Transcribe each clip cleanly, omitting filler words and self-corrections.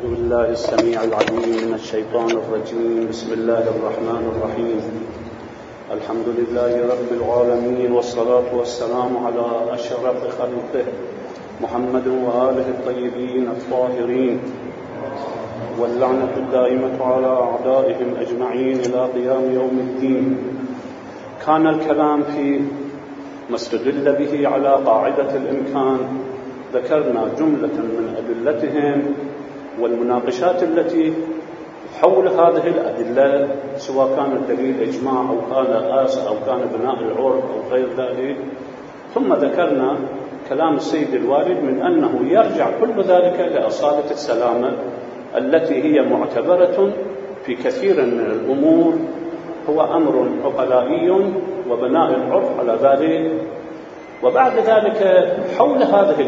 بالله السميع العليم من الشيطان الرجيم. بسم الله الرحمن الرحيم. الحمد لله رب العالمين، والصلاة والسلام على أشرف خلقه محمد وآله الطيبين الطاهرين، واللعنة الدائمة على أعدائهم أجمعين إلى قيام يوم الدين. كان الكلام في ما استدل به على قاعدة الإمكان. ذكرنا جملة من أدلتهم والمناقشات التي حول هذه الأدلة، سواء كان الدليل إجماع أو كان قياس أو كان بناء العرف أو غير ذلك. ثم ذكرنا كلام السيد الوالد من أنه يرجع كل ذلك لأصالة السلامة التي هي معتبرة في كثير من الأمور، هو أمر عقلائي وبناء العرف على ذلك. وبعد ذلك حول هذه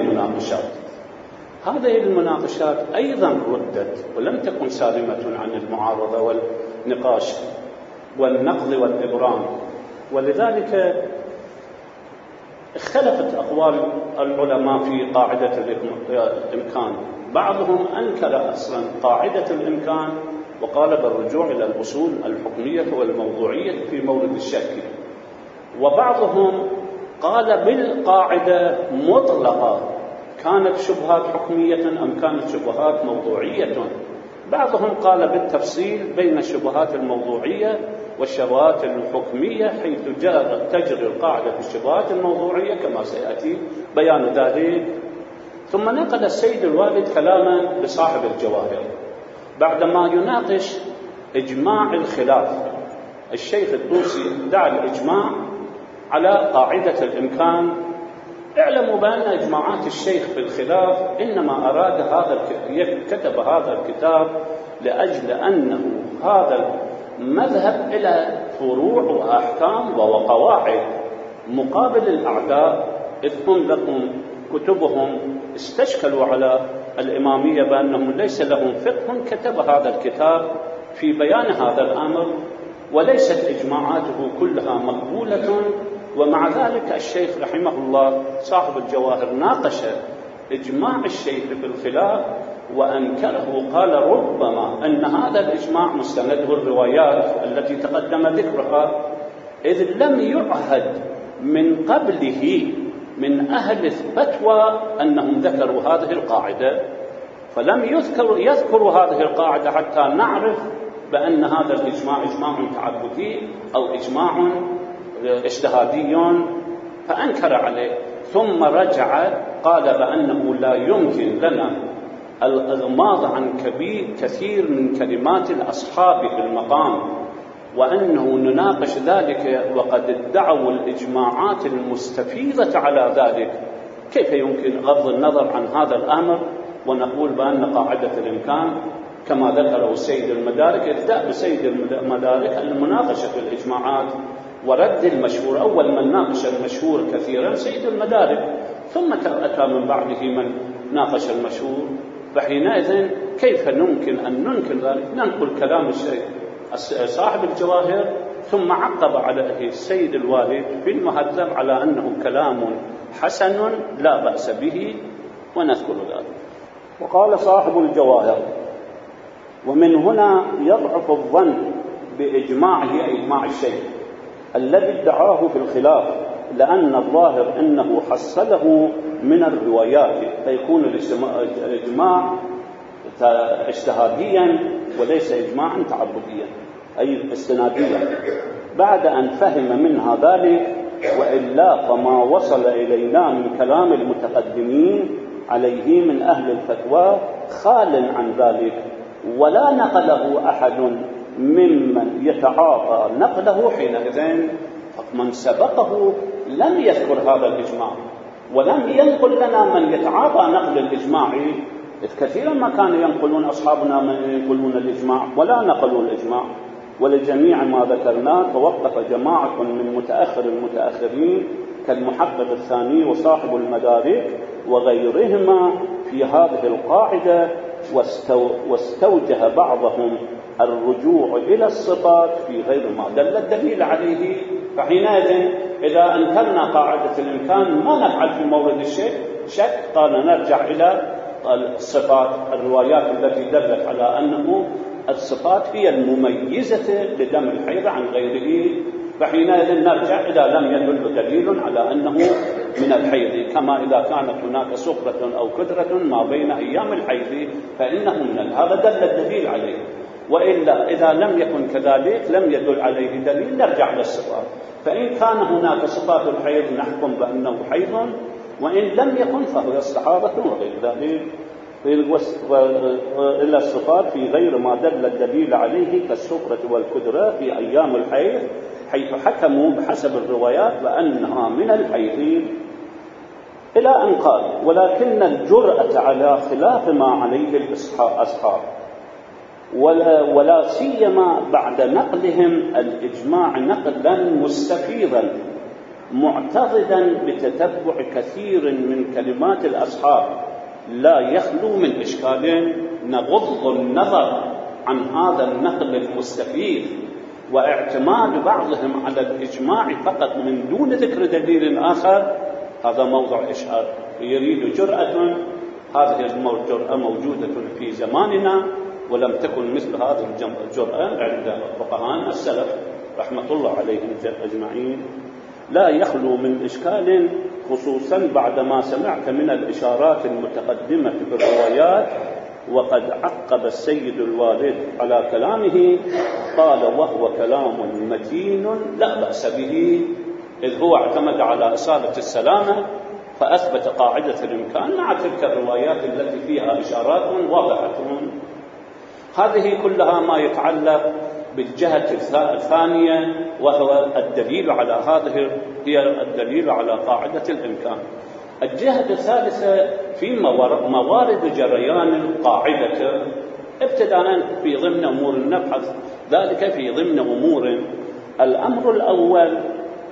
المناقشات أيضا ردت ولم تكن سالمة عن المعارضة والنقاش والنقد والإبرام، ولذلك اختلفت أقوال العلماء في قاعدة الإمكان. بعضهم أنكر أصلا قاعدة الإمكان وقال بالرجوع إلى الأصول الحكمية والموضوعية في مورد الشك، وبعضهم قال بالقاعدة مطلقة، كانت شبهات حكمية أم كانت شبهات موضوعية. بعضهم قال بالتفصيل بين الشبهات الموضوعية والشبهات الحكمية، حيث تجري القاعدة في الشبهات الموضوعية كما سيأتي بيان ذلك. ثم نقل السيد الوالد كلاما لصاحب الجواهر بعدما يناقش إجماع الخلاف. الشيخ الطوسي دعا الإجماع على قاعدة الإمكان. اعلموا بأن إجماعات الشيخ في الخلاف إنما أراد كتب هذا الكتاب لأجل أنه هذا مذهب إلى فروع وأحكام وقواعد مقابل الأعداء، إذ هم لكم كتبهم استشكلوا على الإمامية بأنهم ليس لهم فقه. كتب هذا الكتاب في بيان هذا الأمر، وليست إجماعاته كلها مقبولة. ومع ذلك الشيخ رحمه الله صاحب الجواهر ناقش إجماع الشيخ في الخلاف وأنكره، قال ربما أن هذا الإجماع مستنده الروايات التي تقدم ذكرها، إذ لم يعهد من قبله من أهل الفتوى أنهم ذكروا هذه القاعدة، فلم يذكروا هذه القاعدة حتى نعرف بأن هذا الإجماع إجماع تعبدي أو إجماع اجتهادي، فأنكر عليه. ثم رجع قال بأنه لا يمكن لنا الإغماض عن كثير من كلمات الأصحاب في المقام، وأنه نناقش ذلك وقد ادعوا الإجماعات المستفيضة علعلى ذلك. كيف يمكن غض النظر عن هذا الأمر ونقول بأن قاعدة الإمكان كما ذكره سيد المدارك؟ ابدأ بسيد المدارك المناقشة في الإجماعات ورد المشهور. أول من ناقش المشهور كثيرا سيد المدارك، ثم أتى من بعده من ناقش المشهور. فحينئذ كيف نمكن أن ننكر ذلك؟ ننقل كلام الشيخ صاحب الجواهر ثم عقب عليه السيد الوالد في المهذب على أنه كلام حسن لا بأس به، ونذكر ذلك. وقال صاحب الجواهر: ومن هنا يضعف الظن بإجماعه إجماع الشيخ الذي ادعاه في الخلاف، لأن الظاهر أنه حصله من الروايات، فيكون الإجماع اجتهاديا وليس إجماعا تعبديا أي استناديا، بعد أن فهم منها ذلك. وإلا فما وصل إلينا من كلام المتقدمين عليه من أهل الفتوى خال عن ذلك، ولا نقله أحد ممن يتعاطى نقله حينئذ. فمن سبقه لم يذكر هذا الإجماع ولم ينقل لنا من يتعاطى نقل الإجماع، إذ كثيرا ما كانوا ينقلون أصحابنا من ينقلون الإجماع ولا نقلوا الإجماع. ولجميع ما ذكرناه توقف جماعة من متأخر المتأخرين كالمحقق الثاني وصاحب المدارك وغيرهما في هذه القاعدة، واستوجه بعضهم الرجوع إلى الصفات في غير ما دل الدليل عليه. فحينئذ إذا أنكرنا قاعدة الإمكان ما نفعل في مورد الشك، قال نرجع إلى الصفات، الروايات التي دلت على أنه الصفات هي المميزة لدم الحيض عن غيره، فحينئذ نرجع إذا لم يدل دليل على أنه من الحيض، كما إذا كانت هناك صفرة أو كدرة ما بين أيام الحيض فإنه من هذا دل الدليل عليه. وإلا إذا لم يكن كذلك لم يدل عليه دليل نرجع للصفات، فإن كان هناك صفات الحيض نحكم بأنه حيض، وإن لم يكن فهو استحاضة وغير ذلك. إلا الصفات في غير ما دل الدليل عليه كالسكرة والكدرة في أيام الحيض، حيث حكموا بحسب الروايات بأنها من الحيض، إلى أن قال: ولكن الجرأة على خلاف ما عليه الأصحاب ولا سيما بعد نقلهم الإجماع نقلا مستفيضا معتضدا بتتبع كثير من كلمات الأصحاب لا يخلو من إشكال، نغض النظر عن هذا النقل المستفيض واعتماد بعضهم على الإجماع فقط من دون ذكر دليل آخر، هذا موضع إشكال. يريد جرأة، هذه الجرأة موجودة في زماننا ولم تكن مثل هذه الجرأة عند فقهاء السلف رحمة الله عليهم أجمعين. لا يخلو من إشكال، خصوصا بعدما سمعت من الإشارات المتقدمة في الروايات. وقد عقب السيد الوالد على كلامه قال: وهو كلام متين لا بأس به، إذ هو اعتمد على إصالة السلامة فأثبت قاعدة الإمكان مع تلك الروايات التي فيها إشارات واضحة. هذه كلها ما يتعلق بالجهة الثانية، وهو الدليل على هذه، هي الدليل على قاعدة الإمكان. الجهة الثالثة في موارد جريان القاعدة، ابتداء في ضمن أمور نبحث ذلك في ضمن أمور. الأمر الأول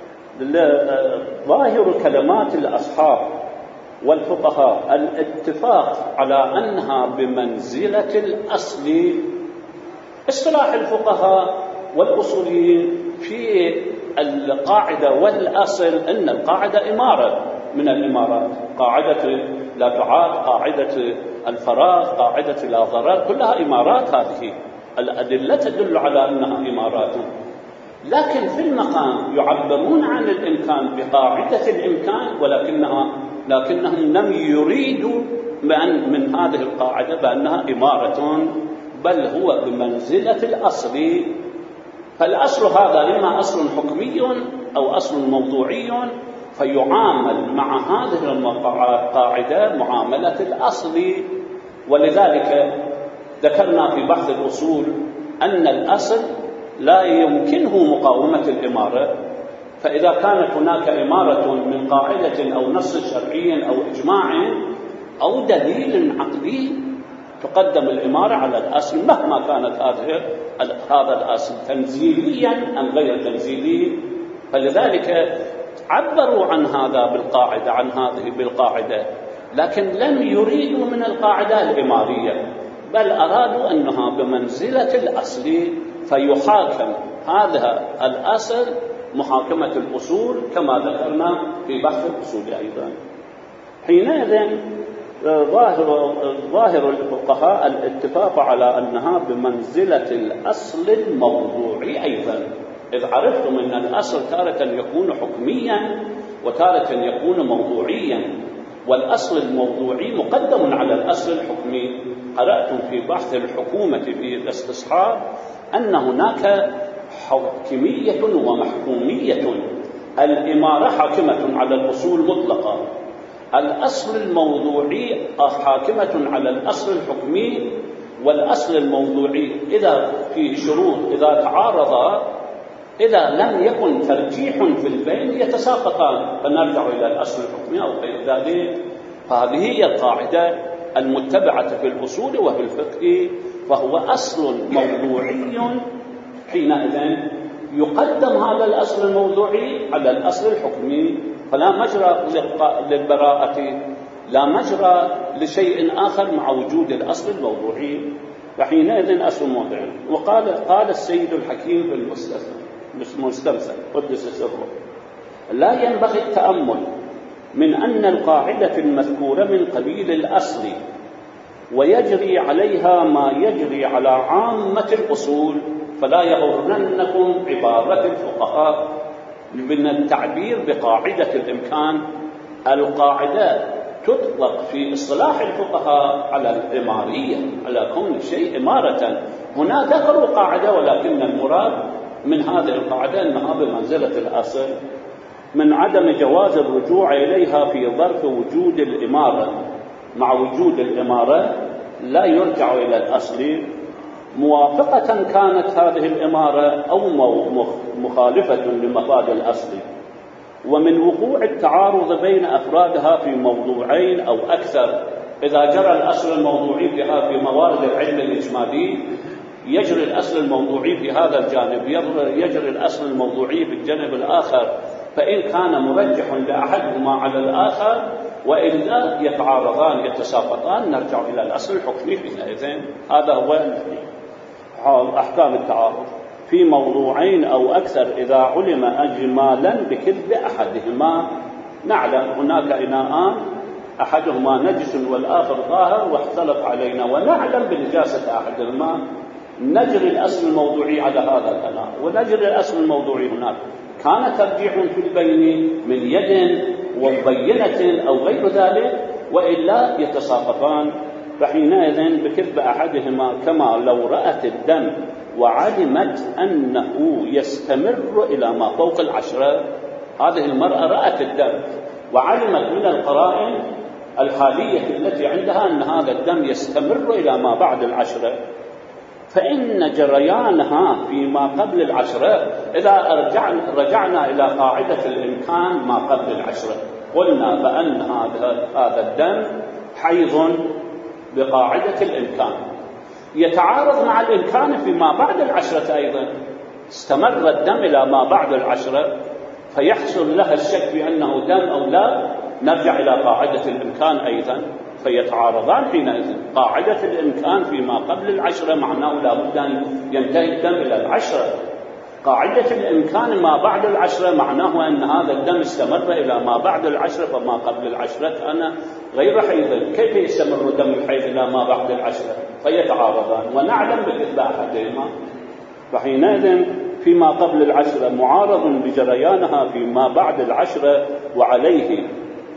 ظاهر كلمات الأصحاب والفقهاء الاتفاق على أنها بمنزلة الأصل. اصطلاح الفقهاء والأصوليين في القاعدة والأصل أن القاعدة إمارة من الإمارات، قاعدة لا تعاد، قاعدة الفراغ، قاعدة لا ضرر، كلها إمارات. هذه الأدلة تدل على أنها إمارات، لكن في المقام يعبرون عن الإمكان بقاعدة الإمكان، لكنهم لم يريدوا من هذه القاعدة بأنها إمارة، بل هو بمنزلة الأصل. فالأصل هذا إما أصل حكمي أو أصل موضوعي، فيعامل مع هذه القاعدة معاملة الأصل. ولذلك ذكرنا في بحث الأصول أن الأصل لا يمكنه مقاومة الإمارة، فإذا كانت هناك إمارة من قاعدة أو نص شرعي أو إجماع أو دليل عقلي تقدم الإمارة على الأصل مهما كانت هذا الأصل تنزيليا أم غير تنزيلي. فلذلك عبروا عن هذا بالقاعدة، عن هذه بالقاعدة، لكن لم يريدوا من القاعدة الإمارية، بل أرادوا أنها بمنزلة الأصل، فيحاكم هذا الأصل محاكمة الأصول كما ذكرنا في بحث الأصول أيضا. حينئذ ظاهر الفقهاء الاتفاق على أنها بمنزلة الأصل الموضوعي أيضا، إذ عرفتم أن الأصل تارة يكون حكميا وتارة يكون موضوعيا، والأصل الموضوعي مقدم على الأصل الحكمي. قرأتم في بحث الحكومة في الاستصحاب أن هناك حكمية ومحكومية. الإمارة حاكمة على الأصول مطلقة، الأصل الموضوعي حاكمة على الأصل الحكمي. والأصل الموضوعي إذا في شروط إذا تعارضا، إذا لم يكن ترجيح في البين يتساقطان، فنرجع إلى الأصل الحكمي أو غير ذلك. فهذه هي القاعدة المتبعة في الأصول وفي الفقه، فهو أصل موضوعي. حينئذ يقدم هذا الأصل الموضوعي على الأصل الحكمي، فلا مجرى للبراءة، لا مجرى لشيء آخر مع وجود الأصل الموضوعي، فحينئذ أصل موضوعي. قال السيد الحكيم في المستمسك قدس سره: لا ينبغي التأمل من أن القاعدة المذكورة من قبيل الأصل ويجري عليها ما يجري على عامة الأصول، فلا يغرنكم عبارة الفقهاء من التعبير بقاعدة الإمكان. القاعدة تطلق في اصطلاح الفقهاء على الإمارية، على كون شيء إمارة. هنا ذكروا قاعدة، ولكن المراد من هذه القاعدة أنها بمنزلة الأصل، من عدم جواز الرجوع إليها في ظرف وجود الإمارة. مع وجود الإمارة لا يرجع إلى الأصل، موافقة كانت هذه الإمارة أو مخالفة لمفاد الأصل. ومن وقوع التعارض بين أفرادها في موضوعين أو أكثر، إذا جرى الأصل الموضوعي فيها في موارد العلم الإجمالي يجري الأصل الموضوعي في هذا الجانب، يجري الأصل الموضوعي في الجانب الآخر، فإن كان مرجح لأحدهما على الآخر وإلا يتعارضان يتساقطان، نرجع إلى الأصل الحكمي حينئذ. هذا هو أحكام التعارض في موضوعين أو أكثر إذا علم أجمالا بكذب أحدهما. نعلم هناك إناءان أحدهما نجس والآخر طاهر واختلط علينا، ونعلم بنجاسة أحدهما، نجري الأصل الموضوعي على هذا الكلام ونجري الأصل الموضوعي هناك. كان ترجيح في البين من يد وبينة أو غير ذلك، وإلا يتساقطان. فحينئذ بكذب أحدهما، كما لو رأت الدم وعلمت أنه يستمر إلى ما فوق 10. هذه المرأة رأت الدم وعلمت من القرائن الحالية التي عندها أن هذا الدم يستمر إلى ما بعد 10، فإن جريانها فيما قبل 10، إذا رجعنا إلى قاعدة الإمكان ما قبل 10، قلنا بأن هذا الدم حيض بقاعدة الإمكان، يتعارض مع الإمكان فيما بعد 10 أيضا. استمر الدم إلى ما بعد 10، فيحصل لها الشك بأنه دم أو لا، نرجع إلى قاعدة الإمكان أيضا، فيتعارضان حينئذ. قاعدة الإمكان فيما قبل 10 معناه لا بد أن ينتهي الدم إلى 10. قاعدة الإمكان ما بعد 10 معناه أن هذا الدم استمر إلى ما بعد 10، فما قبل 10 كان غير حيض. كيف يستمر دم الحيض إلى ما بعد 10؟ فيتعارضان، ونعلم بكذب أحدهما. فحينئذ فيما قبل 10 معارض بجريانها فيما بعد 10، وعليه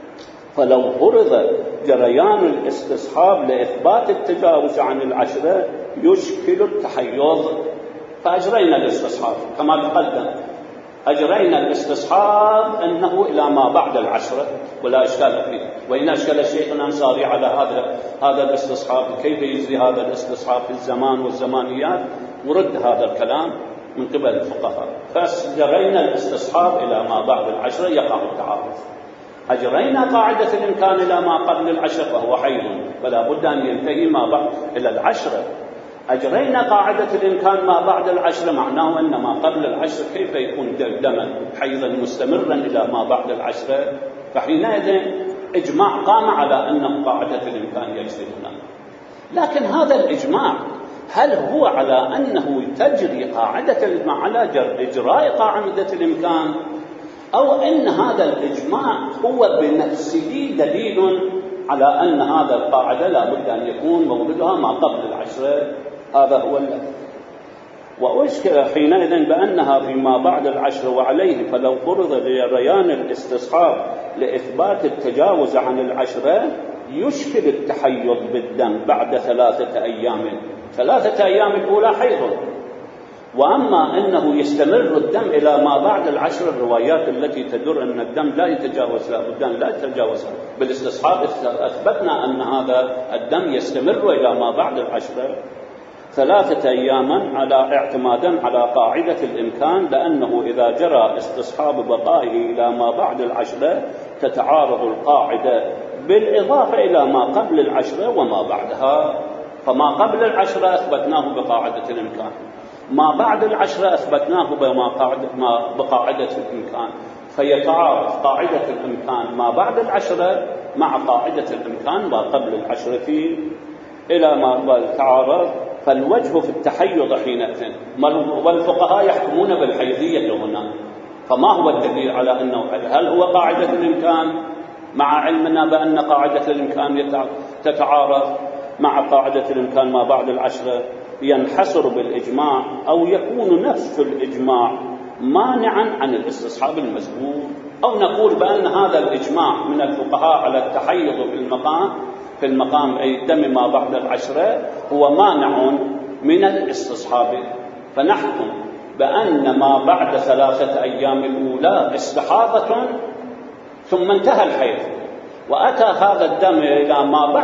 فلو فرض جريان الاستصحاب لإثبات التجاوز عن 10 يشكل التحيز. فأجرينا الاستصحاب كما تقدم، أجرينا الاستصحاب أنه إلى ما بعد 10 ولا إشكال فيه. وإن أشكل الشيخ الأنصاري على هذا الاستصحاب، كيف يجري هذا الاستصحاب في الزمان والزمانيات، ورد هذا الكلام من قبل الفقهاء. فأجرينا الاستصحاب إلى ما بعد 10 يقع التعارض. أجرينا قاعدة الإمكان إلى ما قبل 10 فهو حيض، فلا بد أن ينتهي ما بعد إلى 10. أجرينا قاعدة الإمكان ما بعد 10 معناه أن ما قبل 10 كيف يكون دما حيضا مستمرا إلى ما بعد 10. فحينئذ إجماع قام على أن قاعدة الإمكان يجري هنا. لكن هذا الإجماع هل هو على أنه تجري قاعدة الإجماع على إجراء قاعدة الإمكان، أو أن هذا الإجماع هو بنفسه دليل على أن هذا القاعدة لا بد أن يكون مولدها ما قبل 10؟ هذا هو وأشكل حينئذ بأنها فيما بعد 10، وعليه فلو فرض جريان الاستصحاب لإثبات التجاوز عن 10 يشكل التحيض بالدم بعد 3 أيام. 3 أيام الأولى حيض، وأما أنه يستمر الدم إلى ما بعد 10، الروايات التي تدر أن الدم لا يتجاوز، لا بد أن لا يتجاوزها. بالاستصحاب أثبتنا أن هذا الدم يستمر إلى ما بعد 10 3 أياما على اعتمادا على قاعدة الإمكان، لأنه إذا جرى استصحاب بقائه إلى ما بعد 10 تتعارض القاعدة بالإضافة إلى ما قبل 10 وما بعدها. فما قبل 10 أثبتناه بقاعدة الإمكان، ما بعد 10 أثبتناه بقاعدة الإمكان، فيتعارض قاعدة الإمكان ما بعد 10 مع قاعدة الإمكان ما قبل 10 إلى ما تعارض. فالوجه في التحيض حينئذ، والفقهاء يحكمون بالحيضية هنا، فما هو الدليل على أنه هل هو قاعدة الإمكان مع علمنا بأن قاعدة الإمكان تتعارض، مع قاعدة الإمكان ما بعد العشرة ينحصر بالإجماع أو يكون نفس الإجماع مانعا عن الاستصحاب المذكور، أو نقول بأن هذا الإجماع من الفقهاء على التحيض في المقام أي الدم ما بعد العشرة هو مانع من الاستصحاب، فنحكم بأن ما بعد 3 أيام الأولى استحاضة ثم انتهى الحيض وأتى هذا الدم إلى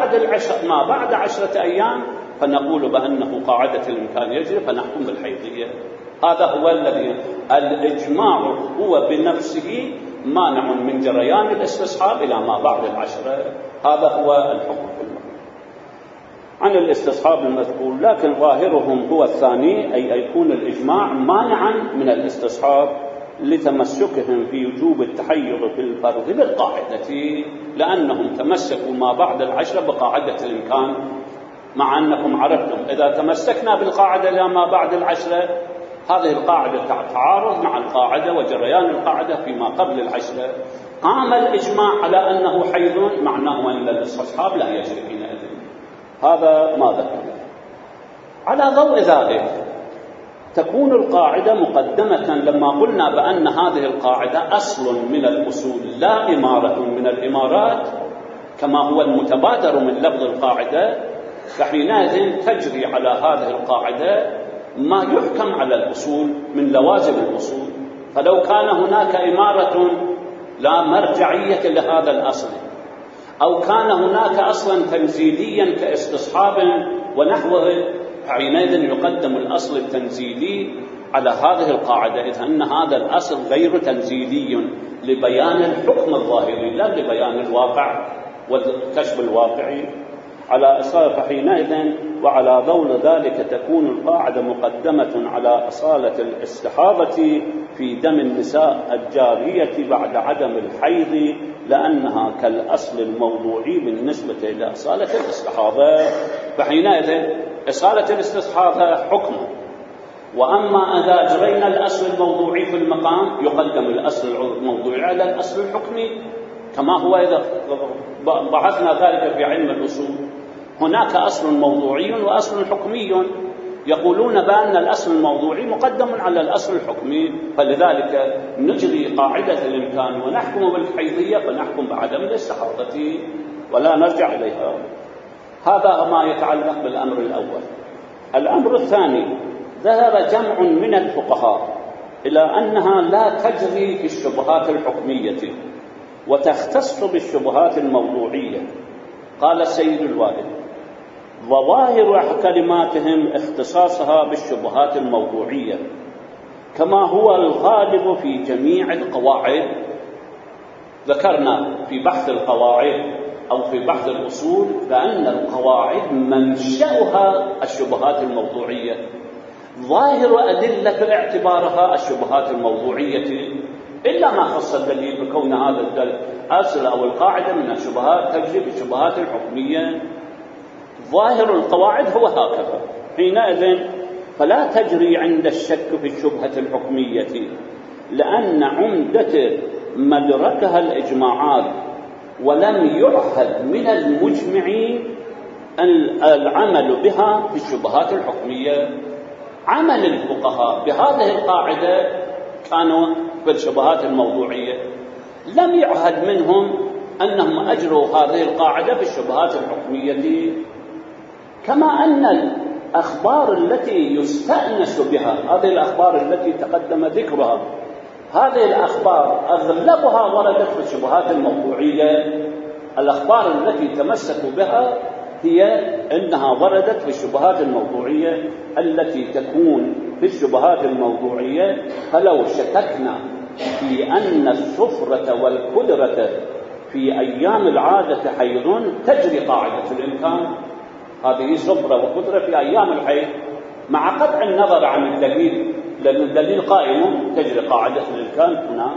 ما بعد 10 أيام، فنقول بأنه قاعدة الإمكان يجري فنحكم بالحيضية. هذا هو الذي الإجماع هو بنفسه مانع من جريان الاستصحاب إلى ما بعد العشرة. هذا هو الحكم في المقام عن الاستصحاب المذكور، لكن ظاهرهم هو الثاني، أي يكون الإجماع مانعا من الاستصحاب لتمسكهم في وجوب التحيض في الفرض بالقاعدة، لأنهم تمسكوا ما بعد العشرة بقاعدة الإمكان، مع أنكم عرفتم إذا تمسكنا بالقاعدة إلى ما بعد العشرة هذه القاعدة تعارض مع القاعدة وجريان القاعدة فيما قبل العشرة، قام الإجماع على أنه حيض، معناه أن الاستصحاب لا يجري حينئذ. هذا ما ذكرنا. على ضوء ذلك تكون القاعدة مقدمة لما قلنا بأن هذه القاعدة أصل من الأصول لا إمارة من الإمارات كما هو المتبادر من لفظ القاعدة، فحينئذ تجري على هذه القاعدة ما يحكم على الأصول من لوازم الأصول. فلو كان هناك إمارة لا مرجعية لهذا الأصل، أو كان هناك أصلا تنزيليا كاستصحاب ونحوه، حينئذ يقدم الأصل التنزيلي على هذه القاعدة، إذ أن هذا الأصل غير تنزيلي لبيان الحكم الظاهري لا لبيان الواقع والكشف الواقعي على أصالة. فحينئذ وعلى ضوء ذلك تكون القاعدة مقدمة على أصالة الاستحاضة في دم النساء الجارية بعد عدم الحيض، لأنها كالأصل الموضوعي بالنسبة إلى أصالة الاستحاضة. فحينئذ أصالة الاستحاضة حكم، وأما إذا جرينا الأصل الموضوعي في المقام يقدم الأصل الموضوعي على الأصل الحكمي، كما هو إذا بحثنا ذلك في علم الأصول. هناك أصل موضوعي وأصل حكمي، يقولون بأن الأصل الموضوعي مقدم على الأصل الحكمي، فلذلك نجري قاعدة الإمكان ونحكم بالحيضية فنحكم بعدم الاستحاضة ولا نرجع إليها. هذا ما يتعلق بالأمر الأول. الأمر الثاني، ذهب جمع من الفقهاء إلى أنها لا تجري في الشبهات الحكمية وتختص بالشبهات الموضوعية. قال السيد الوالد: وظاهر كلماتهم اختصاصها بالشبهات الموضوعية كما هو الغالب في جميع القواعد. ذكرنا في بحث القواعد أو في بحث الأصول بأن القواعد منشأها الشبهات الموضوعية، ظاهر أدلة اعتبارها الشبهات الموضوعية، إلا ما خص الدليل بكون هذا الأصل أو القاعدة من الشبهات تجري بالشبهات الحكمية. ظاهر القواعد هو هكذا. حينئذ فلا تجري عند الشك في الشبهة الحكمية، لأن عمدة مدركها الإجماعات، ولم يعهد من المجمعين العمل بها في الشبهات الحكمية. عمل الفقهاء بهذه القاعدة كانوا في الشبهات الموضوعية، لم يعهد منهم أنهم أجروا هذه القاعدة في الشبهات الحكمية. كما أن الأخبار التي يستأنس بها، هذه الأخبار التي تقدم ذكرها، هذه الأخبار أغلبها وردت في الشبهات الموضوعية. الأخبار التي تمسكوا بها هي أنها وردت في الشبهات الموضوعية التي تكون في الشبهات الموضوعية. فلو شككنا في أن الصفرة والكدرة في أيام العادة حيض تجري قاعدة الإمكان، هذه صفرة وكدرة في أيام الحيض، مع قطع النظر عن الدليل، لأن الدليل قائم تجري قاعدة الإمكان هنا.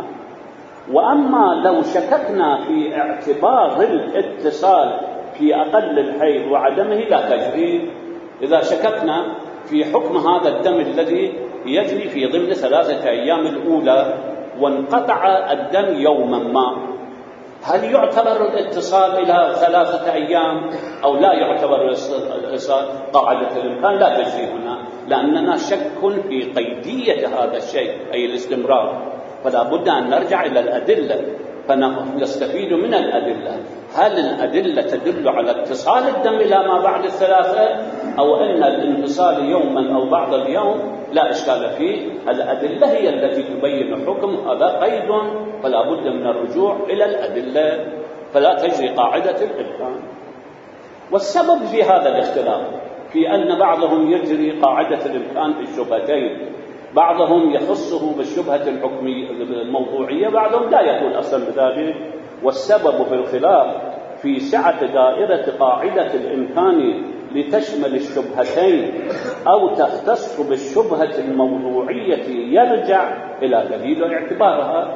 وأما لو شككنا في اعتبار الاتصال في أقل الحيض وعدمه لا تجري. إذا شككنا في حكم هذا الدم الذي يجري في ضمن 3 أيام الأولى وانقطع الدم يوما ما، هل يعتبر الاتصال إلى 3 أيام أو لا يعتبر الاتصال؟ قاعدة الإمكان لا تجري هنا، لأننا شك في قيدية هذا الشيء أي الاستمرار، فلا بد أن نرجع إلى الأدلة فنستفيد من الأدلة. هل الأدلة تدل على اتصال الدم إلى ما بعد 3 أو أن الانفصال يوما أو بعض اليوم؟ لا إشكال فيه، الأدلة هي التي تبين حكم، هذا قيد، فلا بد من الرجوع إلى الأدلة، فلا تجري قاعدة الإمكان. والسبب في هذا الاختلاف في أن بعضهم يجري قاعدة الإمكان في الشبهتين، بعضهم يخصه بالشبهة الحكمية الموضوعية، بعضهم لا يقول أصلا بذلك. والسبب في الخلاف في سعة دائرة قاعدة الإمكان لتشمل الشبهتين أو تختص بالشبهة الموضوعية يرجع إلى دليل اعتبارها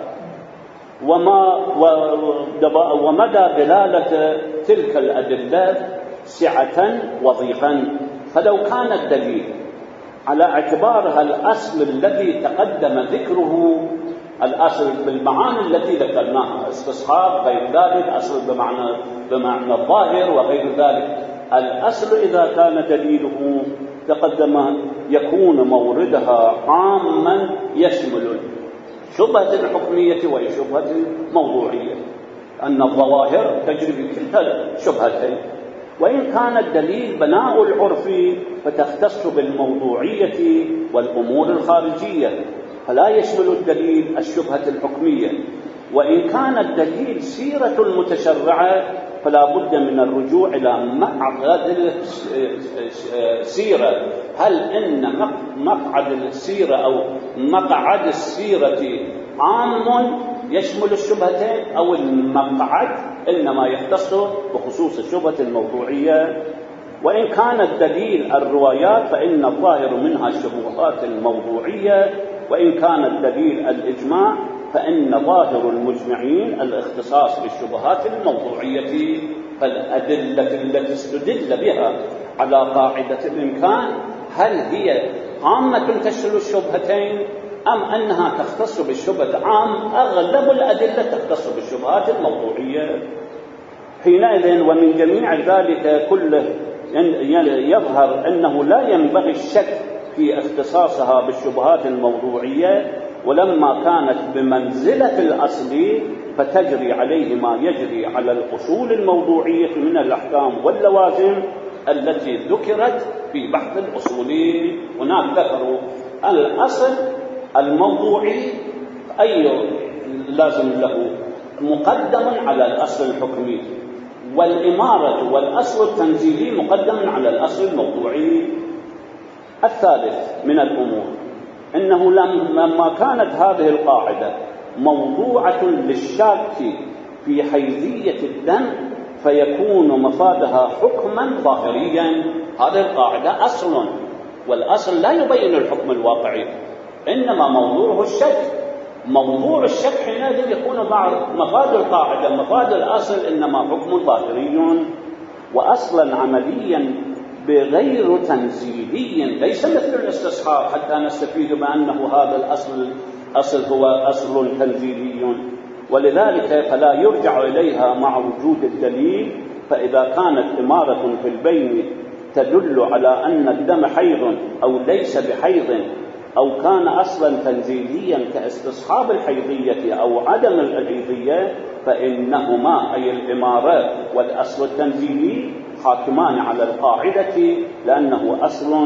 ومدى دلالة تلك الأدلة سعة وضيقا. فلو كان الدليل على اعتبارها الأصل الذي تقدم ذكره، الأصل بالمعاني التي ذكرناها، استصحاب غير ذلك، أصل بمعنى الظاهر وغير ذلك، الأصل إذا كان دليله تقدم يكون موردها عاما يشمل الشبهة الحكمية والشبهة الموضوعية، أن الظواهر تجري في كلتا الشبهتين. وإن كان الدليل بناء العرف فتختص بالموضوعية والأمور الخارجية، فلا يشمل الدليل الشبهة الحكمية. وإن كان الدليل سيرة المتشرعة فلا بد من الرجوع إلى مقعد السيرة، هل إن مقعد السيرة أو مقعد السيرة عام يشمل الشبهتين أو المقعد إنما يختص بخصوص الشبهة الموضوعية. وإن كان الدليل الروايات فإن الظاهر منها الشبهات الموضوعية، وإن كان الدليل الإجماع فإن ظاهر المجمعين الاختصاص بالشبهات الموضوعية. فالأدلة التي استدل بها على قاعدة الإمكان هل هي عامة تشمل الشبهتين أم أنها تختص بالشبهة عام؟ أغلب الأدلة تختص بالشبهات الموضوعية. حينئذ ومن جميع ذلك كله يظهر أنه لا ينبغي الشك في اختصاصها بالشبهات الموضوعية، ولما كانت بمنزلة الأصل فتجري عليه ما يجري على الأصول الموضوعية من الأحكام واللوازم التي ذكرت في بحث الأصول. هناك ذكروا الأصل الموضوعي أي لازم له مقدم على الأصل الحكمي، والإمارة والأصل التنزيلي مقدم على الأصل الموضوعي. الثالث من الأمور أنه لما كانت هذه القاعدة موضوعة للشاك في حيثية الدم فيكون مفادها حكما ظاهريا. هذه القاعدة أصل، والأصل لا يبين الحكم الواقعي، إنما موضوعه الشك. موضوع الشك حينئذ يكون بعض مفاد القاعدة مفاد الأصل إنما حكم ظاهري وأصلا عمليا بغير تنزيلي، ليس مثل الاستصحاب حتى نستفيد بأنه هذا الأصل هو أصل تنزيلي. ولذلك فلا يرجع إليها مع وجود الدليل. فإذا كانت إمارة في البين تدل على أن الدم حيض أو ليس بحيض، أو كان أصلا تنزيليا كاستصحاب الحيضية أو عدم الحيضية، فإنهما أي الإمارات والأصل التنزيلي حاكمان على القاعدة، لأنه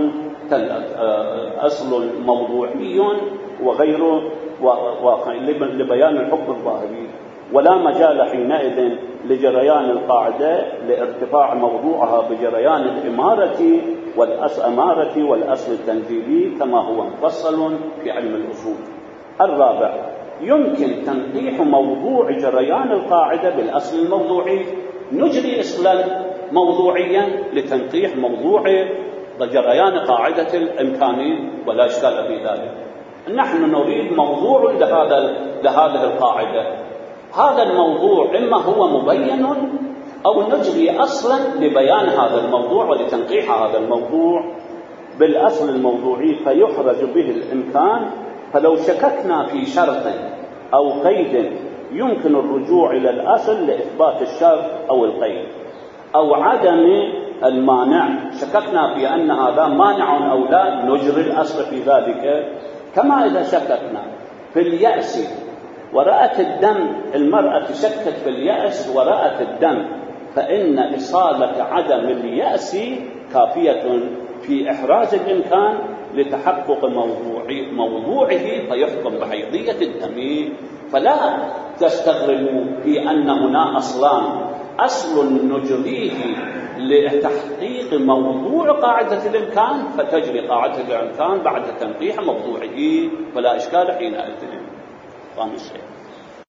أصل موضوعي وغير واقعي لبيان الحكم الظاهري. ولا مجال حينئذ لجريان القاعدة لارتفاع موضوعها بجريان الإمارة والأصل التنزيلي كما هو مفصل في علم الأصول. الرابع، يمكن تنقيح موضوع جريان القاعدة بالأصل الموضوعي. نجري أصلا موضوعيا لتنقيح موضوع جريان قاعدة الإمكان ولا إشكال في ذلك. نحن نريد موضوع لهذه القاعدة، هذا الموضوع إما هو مبين أو نجري أصلا لبيان هذا الموضوع ولتنقيح هذا الموضوع بالأصل الموضوعي فيحرز به الإمكان. فلو شككنا في شرط أو قيد يمكن الرجوع إلى الأصل لإثبات الشرط أو القيد، أو عدم المانع شككنا في أن هذا مانع أو لا نجري الأصل في ذلك. كما إذا شككنا في اليأس ورأت الدم، المرأة شكت في اليأس ورأت الدم، فإن إصالة عدم اليأس كافية في إحراز الإمكان لتحقق موضوعه فيحكم بحيضية الدم. فلا تستغربوا في أن هنا أصل نجريه لتحقيق موضوع قاعدة الإمكان، فتجري قاعدة الإمكان بعد تنقيح موضوعه، فلا إشكال حينئذ. خامس شيء